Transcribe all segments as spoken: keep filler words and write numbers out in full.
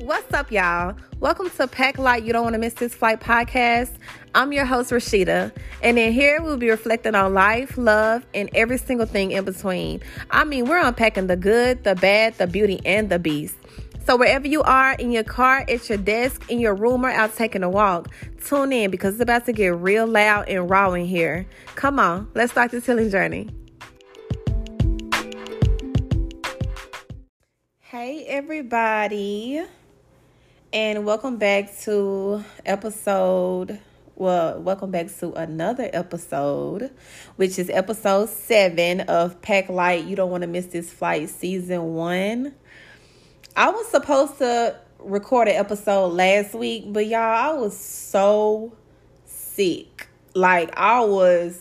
What's up, y'all? Welcome to Pack Light You Don't Want to Miss This Flight podcast. I'm your host, Rashida, and in here we'll be reflecting on life, love, and every single thing in between. I mean, we're unpacking the good, the bad, the beauty, and the beast. So wherever you are, in your car, at your desk, in your room, or out taking a walk, tune in because it's about to get real loud and raw in here. Come on, let's start this healing journey. Hey, everybody. And welcome back to episode, well, welcome back to another episode, which is episode seven of Pack Light You Don't Want to Miss This Flight season one. I was supposed to record an episode last week, but y'all, I was so sick. Like, I was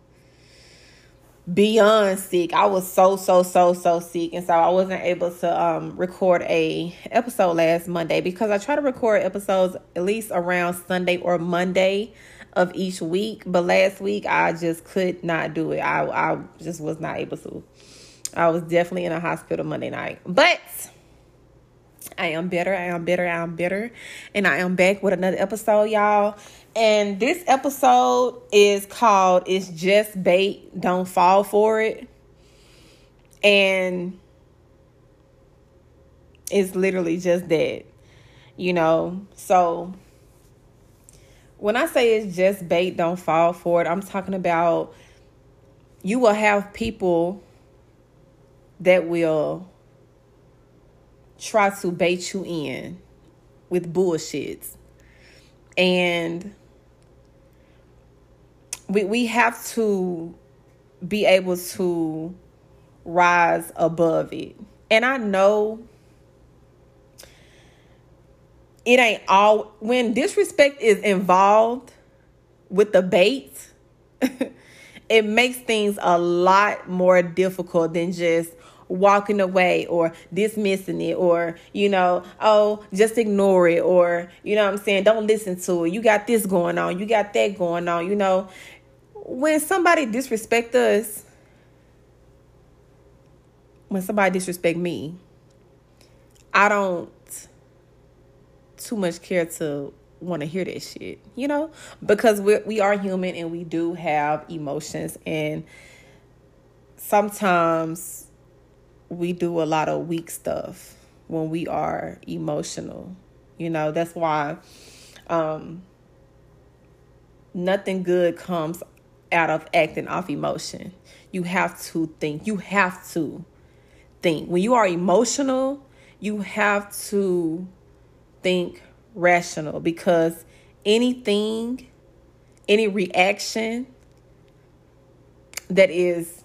beyond sick. I was so, so, so, so sick. And so I wasn't able to um, record a episode last Monday because I try to record episodes at least around Sunday or Monday of each week. But last week, I just could not do it. I, I just was not able to. I was definitely in a hospital Monday night. But I am better. I am better. I am better. And I am back with another episode, y'all. And this episode is called It's Just Bait, Don't Fall For It. And it's literally just that, you know. So when I say it's just bait, don't fall for it, I'm talking about you will have people that will try to bait you in with bullshits. And we we have to be able to rise above it. And I know it ain't all, when disrespect is involved with the bait, it makes things a lot more difficult than just walking away or dismissing it or, you know, oh, just ignore it or, you know what I'm saying, don't listen to it. You got this going on. You got that going on. You know, when somebody disrespect us, when somebody disrespect me, I don't too much care to want to hear that shit, you know, because we we are human and we do have emotions, and sometimes we do a lot of weak stuff when we are emotional. You know, that's why um, nothing good comes out of acting off emotion. You have to think. You have to think. When you are emotional, you have to think rational, because anything, any reaction that is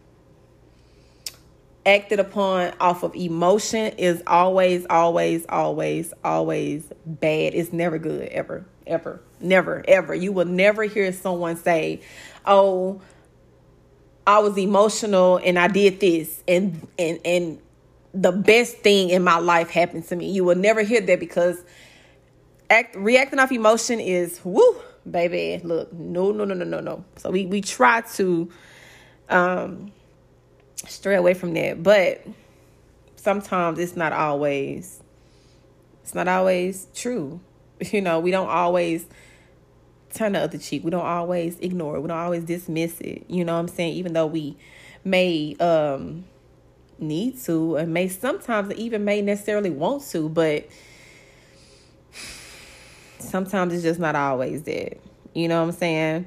acted upon off of emotion is always, always, always, always bad. It's never good, ever, ever, never, ever. You will never hear someone say, oh, I was emotional and I did this and, and, and the best thing in my life happened to me. You will never hear that, because act, reacting off emotion is, woo, baby, look, no, no, no, no, no, no. So we, we try to, um, stray away from that, but sometimes it's not always it's not always true. You know, we don't always turn the other cheek. We don't always ignore it. We don't always dismiss it. You know what I'm saying? Even though we may um need to, and may sometimes even may necessarily want to, but sometimes it's just not always that. You know what I'm saying?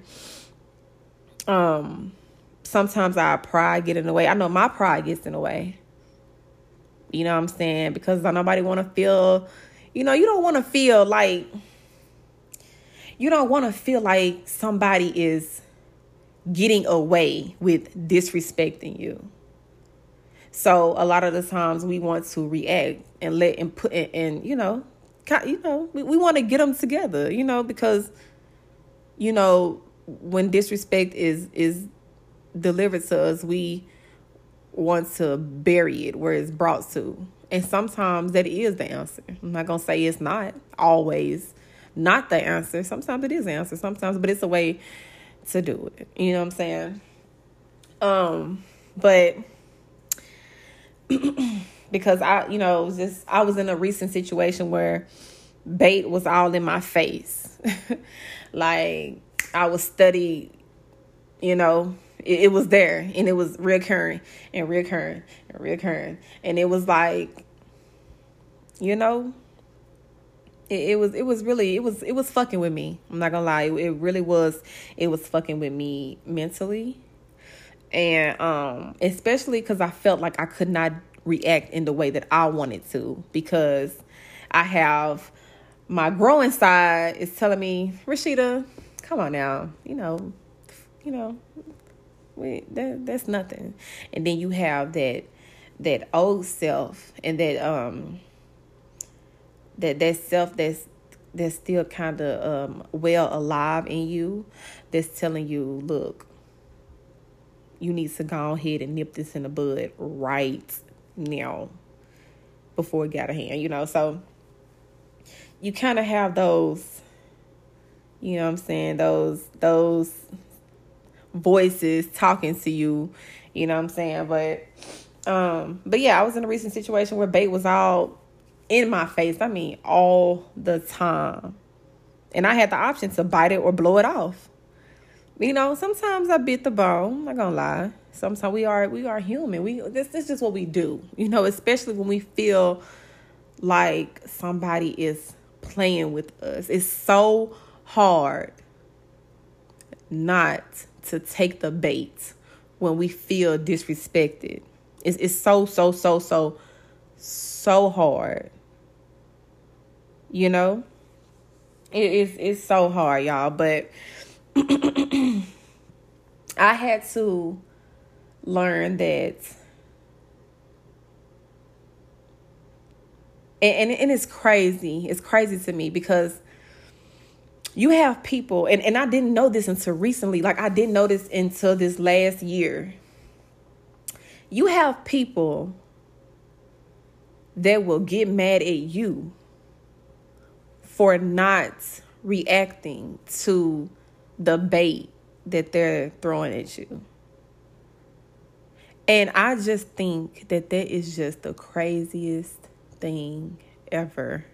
Um Sometimes our pride get in the way. I know my pride gets in the way. You know what I'm saying? Because nobody want to feel, you know, you don't want to feel like, you don't want to feel like somebody is getting away with disrespecting you. So a lot of the times we want to react and let and put in, and, you know, you know, we, we want to get them together, you know, because, you know, when disrespect is, is, delivered to us, we want to bury it where it's brought to. And sometimes that is the answer. I'm not going to say it's not always not the answer. Sometimes it is the answer. Sometimes, but it's a way to do it. You know what I'm saying? Um, but because I, you know, just I was in a recent situation where bait was all in my face. Like I was studied, you know, it, it was there, and it was reoccurring and reoccurring and reoccurring. And it was like, you know, it, it was, it was really, it was, it was fucking with me. I'm not gonna lie. It, it really was, it was fucking with me mentally. And, um, especially cause I felt like I could not react in the way that I wanted to, because I have my growing side is telling me, Rashida, come on now, you know, you know, we, that that's nothing. And then you have that that old self, and that um that that self that's that's still kind of um well alive in you, that's telling you, look, you need to go ahead and nip this in the bud right now before it got a hand, you know. So you kind of have those, you know what I'm saying, those those voices talking to you, you know what I'm saying? But um but yeah, I was in a recent situation where bait was all in my face. I mean, all the time. And I had the option to bite it or blow it off. You know, sometimes I bit the bone, I'm not gonna lie. Sometimes we are we are human. We this, this is just what we do. You know, especially when we feel like somebody is playing with us. It's so hard not to take the bait when we feel disrespected. It's, it's so, so, so, so, so hard. You know? It is it's so hard, y'all. But I had to learn that. And, and, and it's crazy. It's crazy to me because you have people, and, and I didn't know this until recently. Like, I didn't know this until this last year. You have people that will get mad at you for not reacting to the bait that they're throwing at you. And I just think that that is just the craziest thing ever.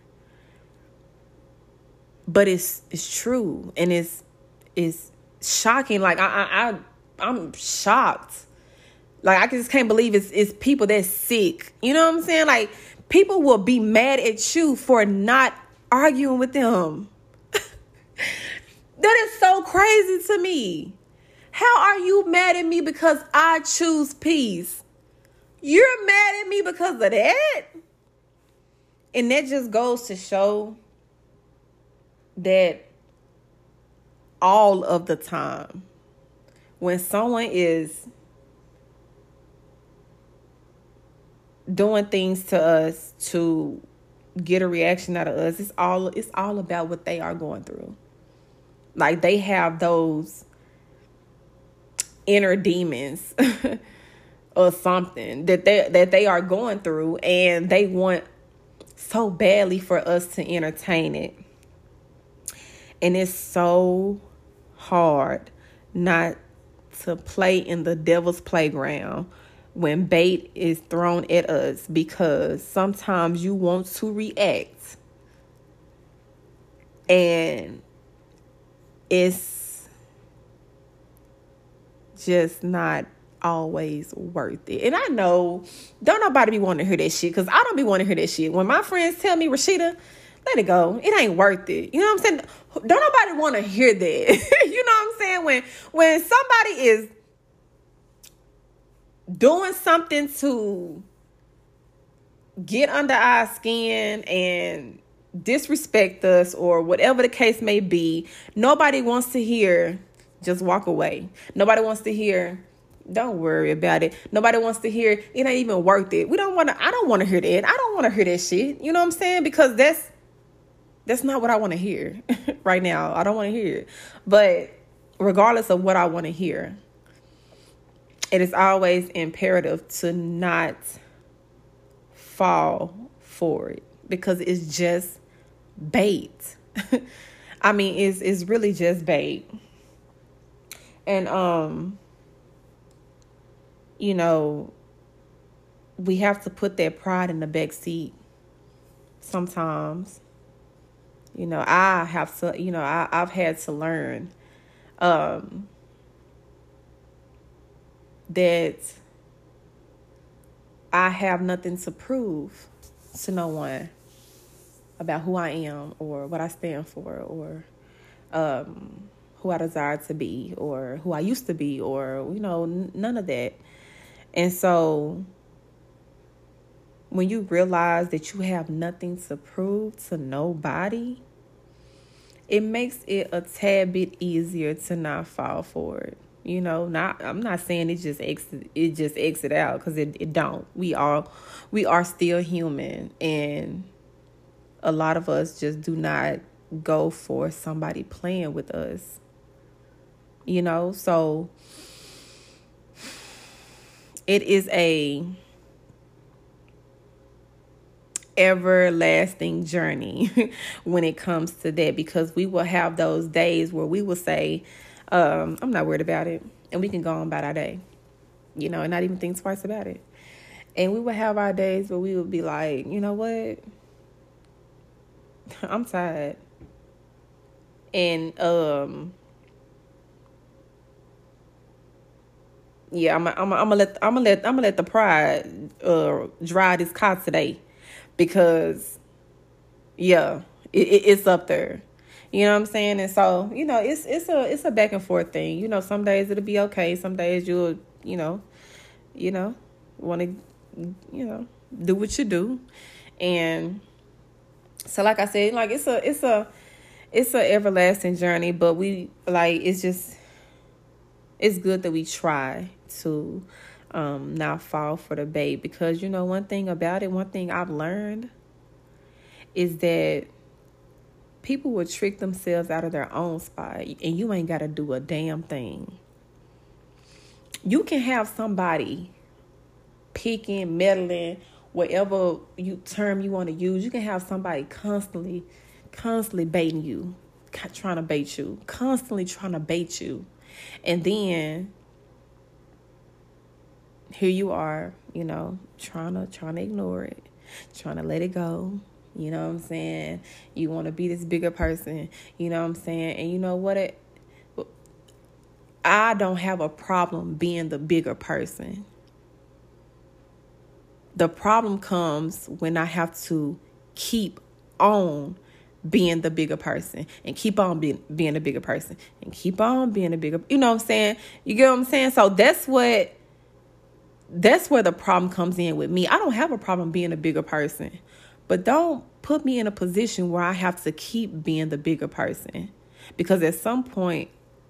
But it's it's true, and it's it's shocking. Like I I, I I'm shocked. Like I just can't believe it's it's people that's sick. You know what I'm saying? Like people will be mad at you for not arguing with them. That is so crazy to me. How are you mad at me because I choose peace? You're mad at me because of that? And that just goes to show that all of the time, when someone is doing things to us to get a reaction out of us, it's all it's all about what they are going through. Like they have those inner demons or something that they that they are going through, and they want so badly for us to entertain it. And it's so hard not to play in the devil's playground when bait is thrown at us, because sometimes you want to react and it's just not always worth it. And I know don't nobody be wanting to hear that shit, because I don't be wanting to hear that shit. When my friends tell me, Rashida, let it go, it ain't worth it. You know what I'm saying? Don't nobody want to hear that. You know what I'm saying? When when somebody is doing something to get under our skin and disrespect us or whatever the case may be, nobody wants to hear, just walk away. Nobody wants to hear, don't worry about it. Nobody wants to hear, it ain't even worth it. We don't want to, I don't want to hear that. I don't want to hear that shit. You know what I'm saying? Because that's, that's not what I want to hear right now. I don't want to hear it. But regardless of what I want to hear, it is always imperative to not fall for it, because it's just bait. I mean, it's it's really just bait. And um, you know, we have to put that pride in the back seat sometimes. You know, I have to, you know, I, I've had to learn um, that I have nothing to prove to no one about who I am or what I stand for or um, who I desire to be or who I used to be or, you know, n- none of that. And so when you realize that you have nothing to prove to nobody, it makes it a tad bit easier to not fall for it. You know, not I'm not saying it just exit it just exit out, because it, it don't. We are we are still human, and a lot of us just do not go for somebody playing with us. You know, so it is a everlasting journey when it comes to that, because we will have those days where we will say, um, I'm not worried about it, and we can go on about our day, you know, and not even think twice about it. And we will have our days where we will be like, you know what, I'm tired. And um yeah, I'm I'm I'm gonna let I'm gonna let I'm gonna let the pride uh drive this car today, because yeah, it, it, it's up there. You know what I'm saying? And so, you know, it's it's a it's a back and forth thing. You know, some days it'll be okay. Some days you'll, you know, you know, want to, you know, do what you do. And so, like I said, like it's a it's a it's a everlasting journey. But we like it's just it's good that we try to um, not fall for the bait, because you know one thing about it, one thing I've learned is that people will trick themselves out of their own spot, and you ain't got to do a damn thing. You can have somebody picking, meddling, whatever you term you want to use. You can have somebody constantly, constantly baiting you, trying to bait you, constantly trying to bait you. And then here you are, you know, trying to, trying to ignore it, trying to let it go. You know what I'm saying? You want to be this bigger person. You know what I'm saying? And you know what? It, I don't have a problem being the bigger person. The problem comes when I have to keep on being the bigger person and keep on being, being the bigger person and keep on being a bigger, you know what I'm saying? You get what I'm saying? So that's what, that's where the problem comes in with me. I don't have a problem being a bigger person. But don't put me in a position where I have to keep being the bigger person, because at some point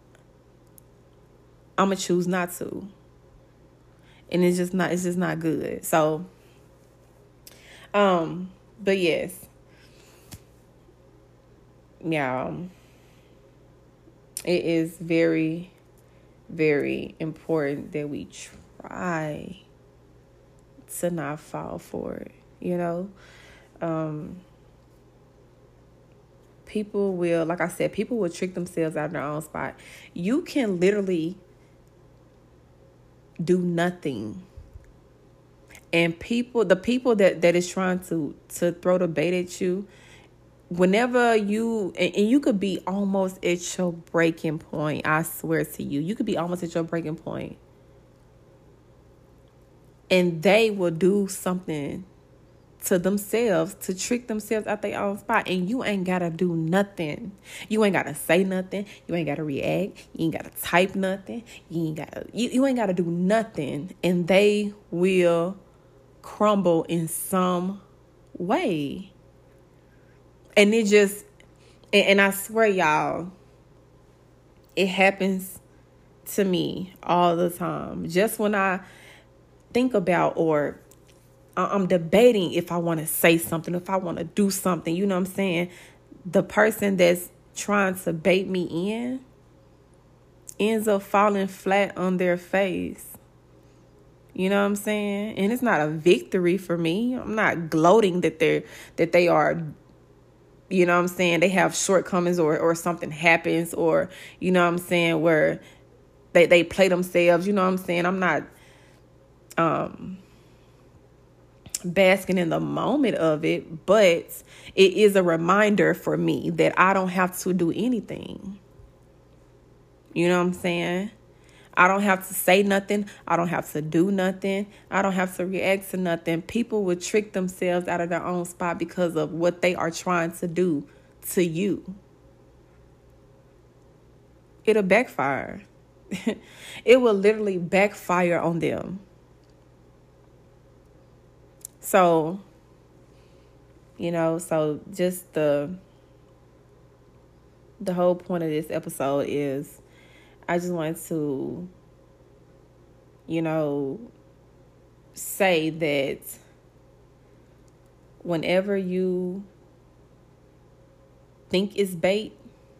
I'm gonna choose not to, and it's just not it's just not good. So, um, but yes, yeah, it is very, very important that we try to not fall for it. You know. Um, people will, like I said, people will trick themselves out of their own spot. You can literally do nothing. And people, the people that, that is trying to, to throw the bait at you, whenever you, and, and you could be almost at your breaking point, I swear to you, you could be almost at your breaking point. And they will do something to themselves to trick themselves out their own spot, and you ain't gotta do nothing. You ain't gotta say nothing. You ain't gotta react. You ain't gotta type nothing. You ain't gotta you, you ain't gotta do nothing, and they will crumble in some way. And it just and, and I swear, y'all, it happens to me all the time. Just when I think about or I'm debating if I want to say something, if I want to do something, you know what I'm saying? The person that's trying to bait me in ends up falling flat on their face. You know what I'm saying? And it's not a victory for me. I'm not gloating that they're that they are, you know what I'm saying, they have shortcomings or, or something happens, or, you know what I'm saying, where they, they play themselves, you know what I'm saying? I'm not um basking in the moment of it, but it is a reminder for me that I don't have to do anything. You know what I'm saying? I don't have to say nothing. I don't have to do nothing. I don't have to react to nothing. People would trick themselves out of their own spot because of what they are trying to do to you. It'll backfire. It will literally backfire on them. So, you know, so just the the whole point of this episode is I just want to, you know, say that whenever you think it's bait,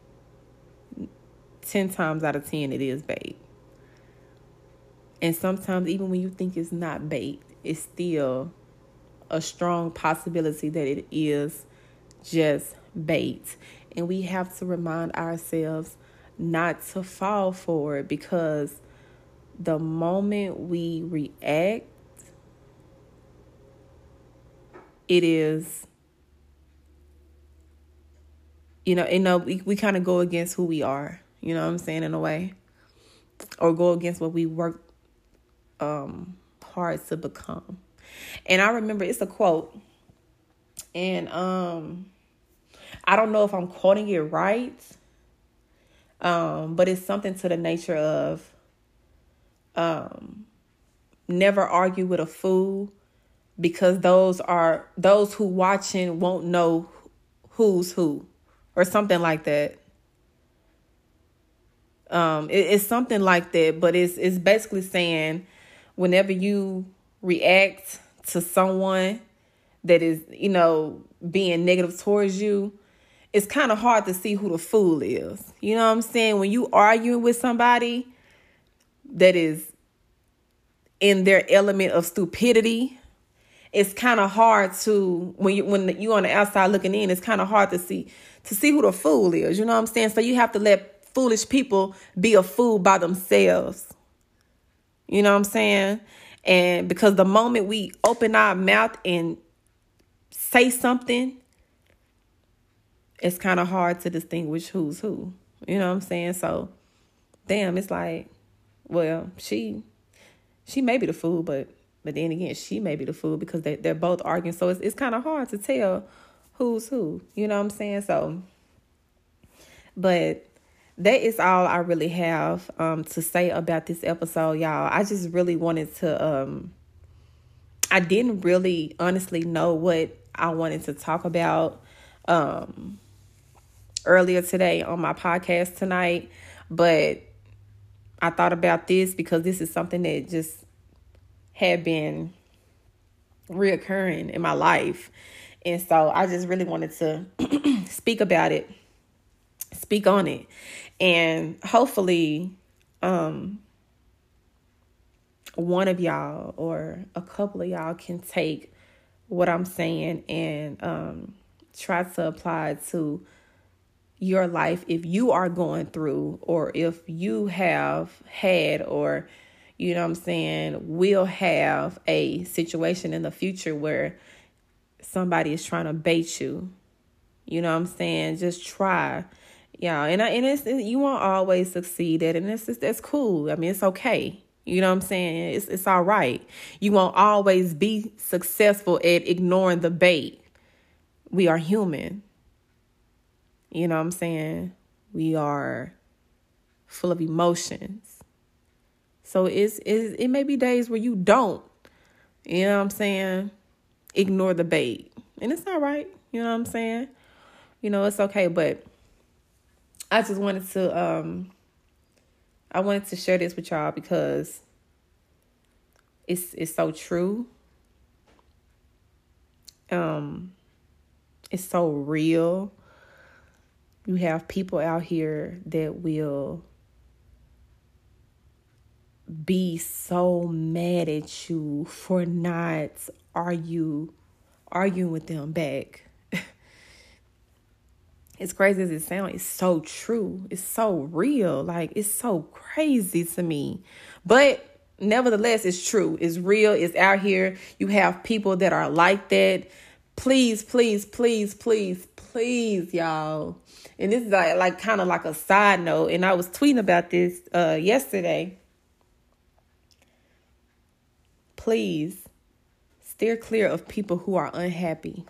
ten times out of ten it is bait. And sometimes even when you think it's not bait, it's still a strong possibility that it is just bait. And we have to remind ourselves not to fall for it, because the moment we react, it is, you know, you know, we, we kind of go against who we are, you know what I'm saying, in a way, or go against what we work um, hard to become. And I remember, it's a quote, and um, I don't know if I'm quoting it right, um, but it's something to the nature of, um, never argue with a fool, because those are those who watching won't know who's who, or something like that. Um, it, it's something like that, but it's it's basically saying whenever you react to someone that is, you know, being negative towards you, it's kind of hard to see who the fool is. You know what I'm saying? When you arguing with somebody that is in their element of stupidity, it's kind of hard to, when you when you on the outside looking in, it's kind of hard to see to see who the fool is. You know what I'm saying? So you have to let foolish people be a fool by themselves. You know what I'm saying? And because the moment we open our mouth and say something, it's kind of hard to distinguish who's who. You know what I'm saying? So, damn, it's like, well, she she may be the fool, but but then again, she may be the fool, because they, they're both arguing. So it's it's kind of hard to tell who's who. You know what I'm saying? So, but that is all I really have um, to say about this episode, y'all. I just really wanted to, um, I didn't really honestly know what I wanted to talk about um, earlier today on my podcast tonight. But I thought about this because this is something that just had been reoccurring in my life. And so I just really wanted to speak about it, speak on it. And hopefully, um, one of y'all or a couple of y'all can take what I'm saying and um, try to apply it to your life if you are going through, or if you have had, or, you know what I'm saying, will have a situation in the future where somebody is trying to bait you. You know what I'm saying? Just try. Yeah, and I, and it's, you won't always succeed at it, and it's just, that's cool. I mean, it's okay. You know what I'm saying? It's it's all right. You won't always be successful at ignoring the bait. We are human. You know what I'm saying? We are full of emotions. So it's, it's it may be days where you don't, you know what I'm saying, ignore the bait. And it's all right. You know what I'm saying? You know, it's okay, but I just wanted to, um, I wanted to share this with y'all because it's it's so true. Um, it's so real. You have people out here that will be so mad at you for not argue, arguing with them back. As crazy as it sounds, it's so true. It's so real. Like, it's so crazy to me. But nevertheless, it's true. It's real. It's out here. You have people that are like that. Please, please, please, please, please, y'all. And this is like, like kind of like a side note. And I was tweeting about this uh, yesterday. Please steer clear of people who are unhappy.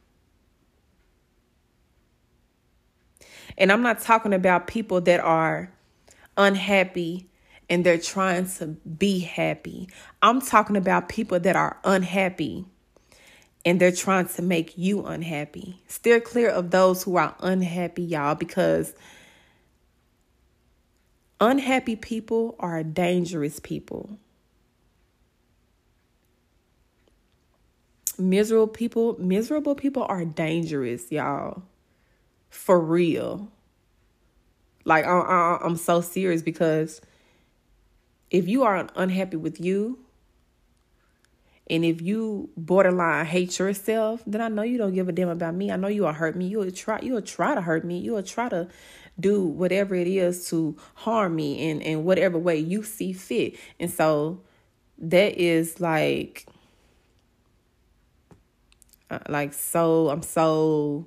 And I'm not talking about people that are unhappy and they're trying to be happy. I'm talking about people that are unhappy and they're trying to make you unhappy. Steer clear of those who are unhappy, y'all, because unhappy people are dangerous people. Miserable people, miserable people are dangerous, y'all. For real. Like, I, I, I'm so serious, because if you are unhappy with you, and if you borderline hate yourself, then I know you don't give a damn about me. I know you will hurt me. You will try, you will try to hurt me. You will try to do whatever it is to harm me in, in whatever way you see fit. And so that is like, uh, like, so, I'm so,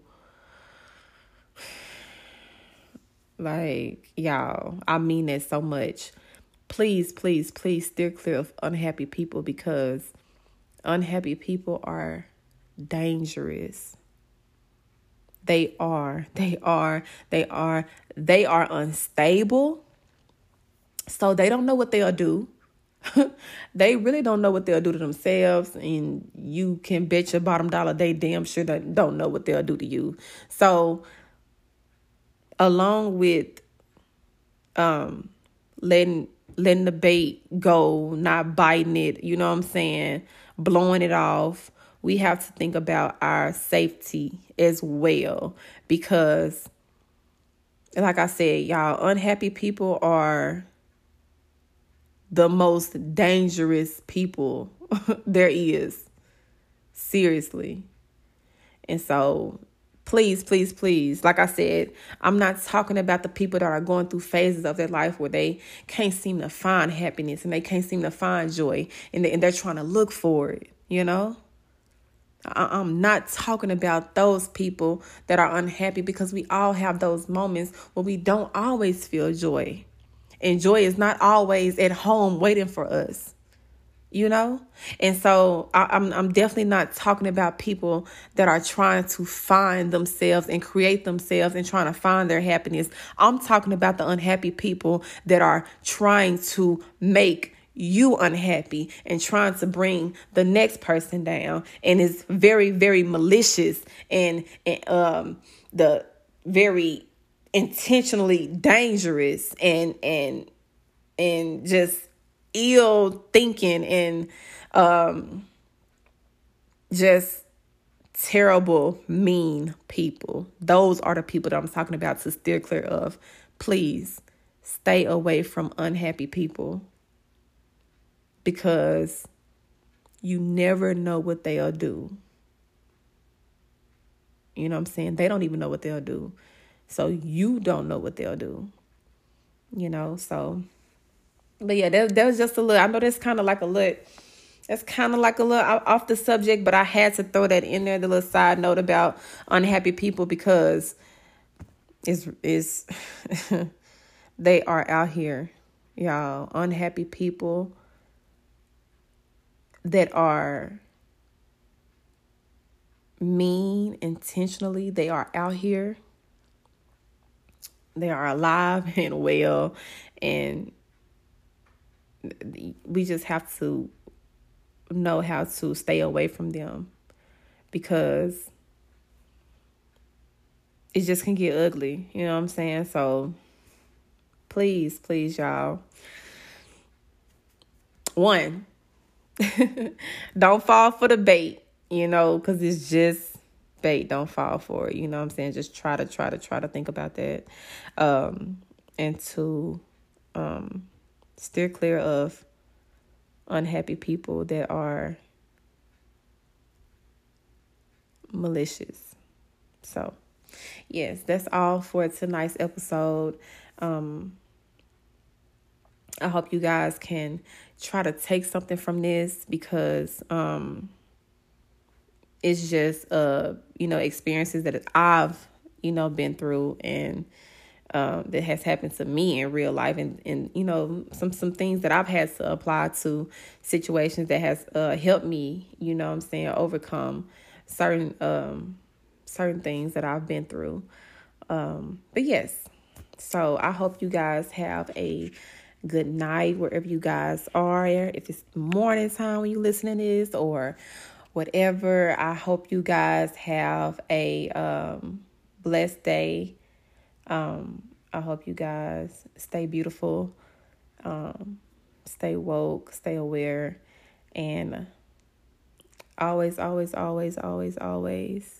like, y'all, I mean that so much. Please, please, please steer clear of unhappy people, because unhappy people are dangerous. They are, they are, they are, they are unstable. So they don't know what they'll do. They really don't know what they'll do to themselves. And you can bet your bottom dollar they damn sure don't know what they'll do to you. So along with um, letting letting the bait go, not biting it, you know what I'm saying, blowing it off, we have to think about our safety as well. Because, like I said, y'all, unhappy people are the most dangerous people there is. Seriously. And so please, please, please, like I said, I'm not talking about the people that are going through phases of their life where they can't seem to find happiness and they can't seem to find joy, and, they, and they're trying to look for it, you know? I, I'm not talking about those people that are unhappy, because we all have those moments where we don't always feel joy. And joy is not always at home waiting for us, you know? And so I, I'm, I'm definitely not talking about people that are trying to find themselves and create themselves and trying to find their happiness. I'm talking about the unhappy people that are trying to make you unhappy and trying to bring the next person down, and is very, very malicious and, and um the very intentionally dangerous and and and just ill thinking and um just terrible, mean people. Those are the people that I'm talking about to steer clear of. Please stay away from unhappy people, because you never know what they'll do. You know what I'm saying? They don't even know what they'll do. So you don't know what they'll do, you know? So, but yeah, that, that was just a little, I know that's kind of like a little, that's kind of like a little off the subject, but I had to throw that in there, the little side note about unhappy people, because it's, it's they are out here, y'all. Unhappy people that are mean intentionally, they are out here. They are alive and well, and we just have to know how to stay away from them, because it just can get ugly. You know what I'm saying? So please, please, y'all. One, don't fall for the bait, you know, because it's just bait. Don't fall for it. You know what I'm saying? Just try to, try to, try to think about that. Um, and to um, steer clear of unhappy people that are malicious. So, yes, that's all for tonight's episode. Um, I hope you guys can try to take something from this, because um, it's just, uh, you know, experiences that I've, you know, been through, and um, that has happened to me in real life. And, and, you know, some, some things that I've had to apply to situations that has uh, helped me, you know what I'm saying, overcome certain, um, certain things that I've been through. Um, but yes, so I hope you guys have a good night wherever you guys are. If it's morning time when you listening to this or whatever, I hope you guys have a um, blessed day. Um, I hope you guys stay beautiful, um, stay woke, stay aware, and always, always, always, always, always,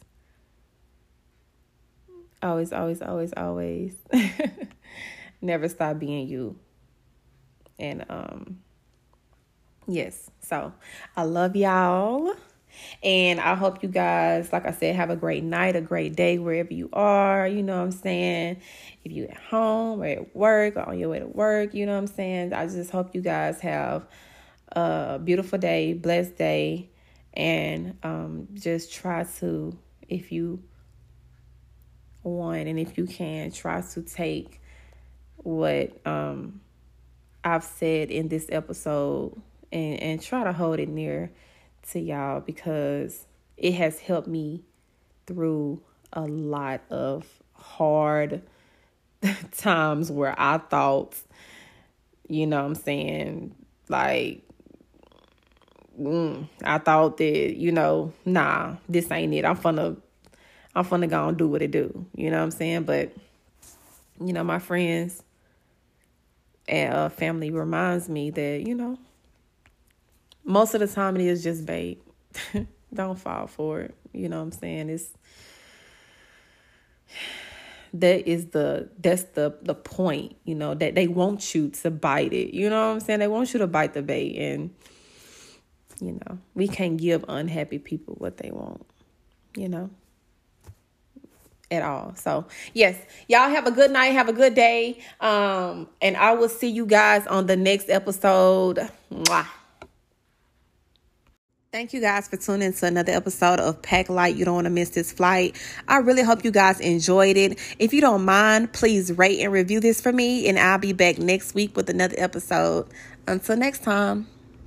always, always, always, always, never stop being you. And, um, yes, so I love y'all. And I hope you guys, like I said, have a great night, a great day, wherever you are. You know what I'm saying? If you're at home or at work or on your way to work, you know what I'm saying? I just hope you guys have a beautiful day, blessed day. And um, just try to, if you want and if you can, try to take what um, I've said in this episode and, and try to hold it near to y'all, because it has helped me through a lot of hard times where I thought, you know what I'm saying, like, mm, I thought that, you know, nah, this ain't it. I'm finna, I'm finna go and do what it do. You know what I'm saying? But, you know, my friends and uh, family reminds me that, you know, most of the time it is just bait. Don't fall for it. You know what I'm saying? It's that is the that's the the point, you know, that they want you to bite it. You know what I'm saying? They want you to bite the bait, and you know, we can't give unhappy people what they want, you know, at all. So yes, y'all have a good night, have a good day. Um, and I will see you guys on the next episode. Mwah. Thank you guys for tuning in to another episode of Pack Light. You don't want to miss this flight. I really hope you guys enjoyed it. If you don't mind, please rate and review this for me, and I'll be back next week with another episode. Until next time.